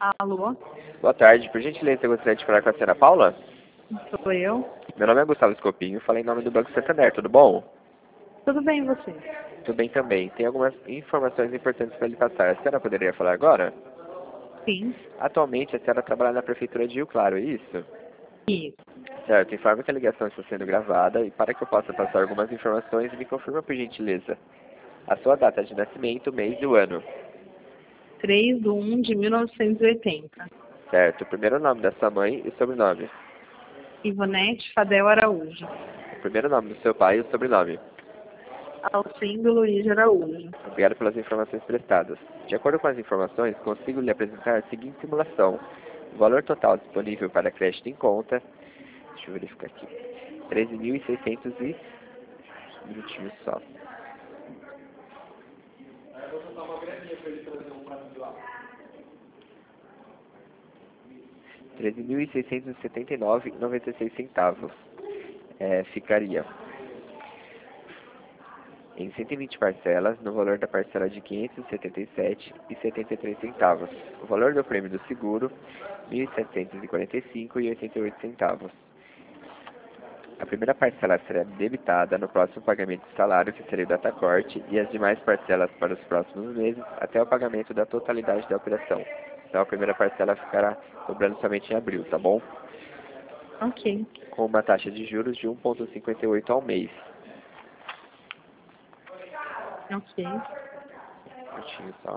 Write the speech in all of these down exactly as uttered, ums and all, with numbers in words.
Alô, Boa tarde, por gentileza, eu gostaria de falar com a senhora Paula? sou eu. Meu nome é Gustavo Escopinho, falei em nome do Banco Santander, tudo bom? Tudo bem e você? Tudo bem também. Tem algumas informações importantes para lhe passar. A senhora poderia falar agora? Sim. Atualmente, a senhora trabalha na Prefeitura de Rio Claro, é isso? Isso. Certo, informe que a ligação está sendo gravada e para que eu possa passar algumas informações, me confirma por gentileza a sua data de nascimento, mês e o ano. três de um de mil novecentos e oitenta. Certo, o primeiro nome da sua mãe e o sobrenome. Ivonete Fadel Araújo. O primeiro nome do seu pai e o sobrenome. Alcindo Luiz de Araújo. Obrigado pelas informações prestadas. De acordo com as informações, consigo lhe apresentar a seguinte simulação. O valor total disponível para crédito em conta, deixa eu verificar aqui, treze mil e seiscentos e... um minutinho só. treze mil seiscentos e setenta e nove reais e noventa e seis centavos. É, ficaria em cento e vinte parcelas, no valor da parcela de quinhentos e setenta e sete reais e setenta e três centavos. O valor do prêmio do seguro, mil setecentos e quarenta e cinco reais e oitenta e oito centavos. A primeira parcela será debitada no próximo pagamento de salário, que será o datacorte, e as demais parcelas para os próximos meses, até o pagamento da totalidade da operação. Então a primeira parcela ficará cobrando somente em abril, tá bom? Ok. Com uma taxa de juros de um vírgula cinquenta e oito ao mês. Ok. Um minutinho só.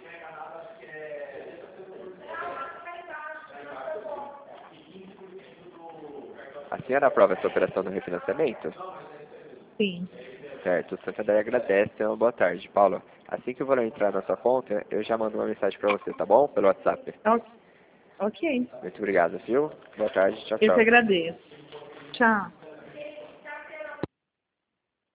A senhora aprova essa operação do refinanciamento? Sim. Certo, o Santander agradece. Então, boa tarde, Paulo. Assim que o valor entrar na sua conta, eu já mando uma mensagem para você, tá bom? Pelo WhatsApp. O- Ok. Muito obrigado, viu? Boa tarde, tchau, Eu tchau. que agradeço. Tchau.